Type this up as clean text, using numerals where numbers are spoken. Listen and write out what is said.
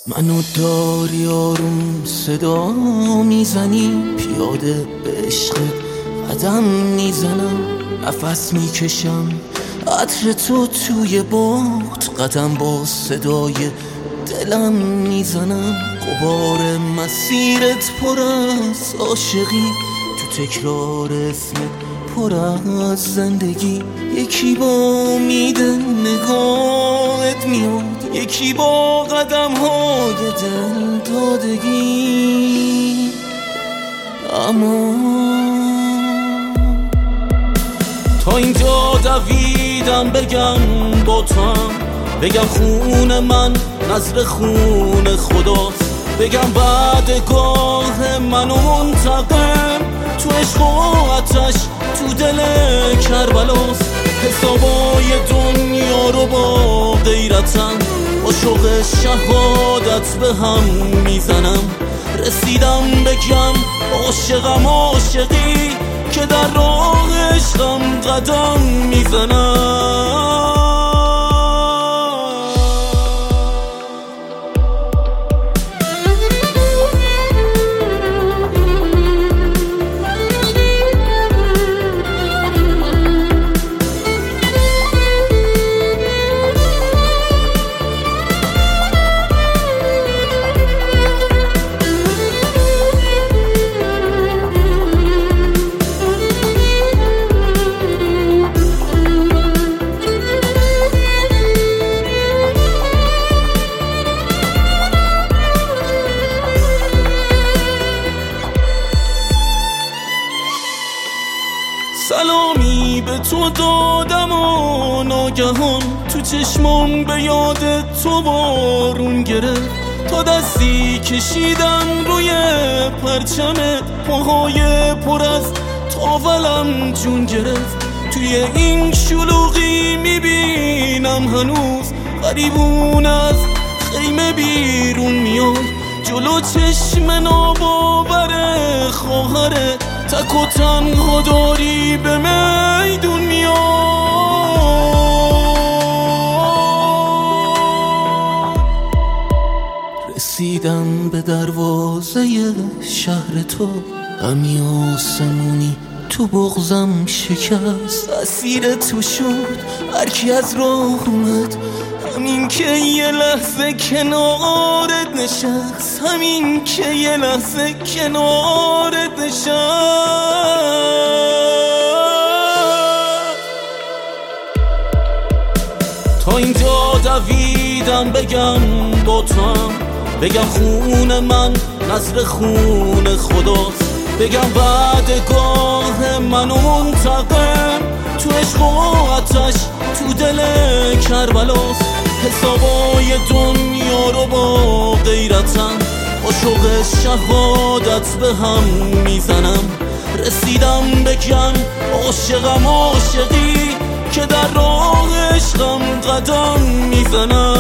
منو داری آروم صدا میزنی، پیاده به عشق قدم میزنم، نفس میکشم عطر تو توی باد، قدم با صدای دلم میزنم. غبار مسیرت پر از عاشقی، تو تکرار اسمت پر از زندگی. یکی با امید نگاهت میاد، یکی با قدم های دل دادگی. اما تا اینجا دویدم بگم با توام، بگم خون من نظر خون خداست، بگم بعدگاه منو منتقم تو عشق و آتش تو دل کربلاست. حسابای دنیا رو با غیرتم با شوق شهادت به هم میزنم. رسیدم بگم عاشقم عاشقی که در راه عشقم قدم میزنم. سلامی به تو دادم و ناگهان تو چشمام به یاد تو بارون گرفت. تا دستی کشیدم روی پرچمت، پاهای پر از تاولم جون گرفت. توی این شلوغی میبینم هنوز غریبون از خیمه بیرون میاد، جلو چشم ناباور خواهرت تک و تنها داری به میدون میاد. رسیدم به دروازه شهر تو، غمی آسمونی تو بغضم شکست. اسیر تو شد هرکی از راه اومد، همین که یه لحظه کنارت نشست، همین که یه لحظه کنارت نشست. تا اینجا دویدم بگم با توام، بگم خون من نظر خون خداست، بگم بعدگاه منو منتقم تو عشق و آتش تو دل کربلاست. حسابای دنیا رو با غیرتم با شوق شهادت به هم میزنم. رسیدم بگم عاشقم عاشقی که در راه عشقم قدم میزنم.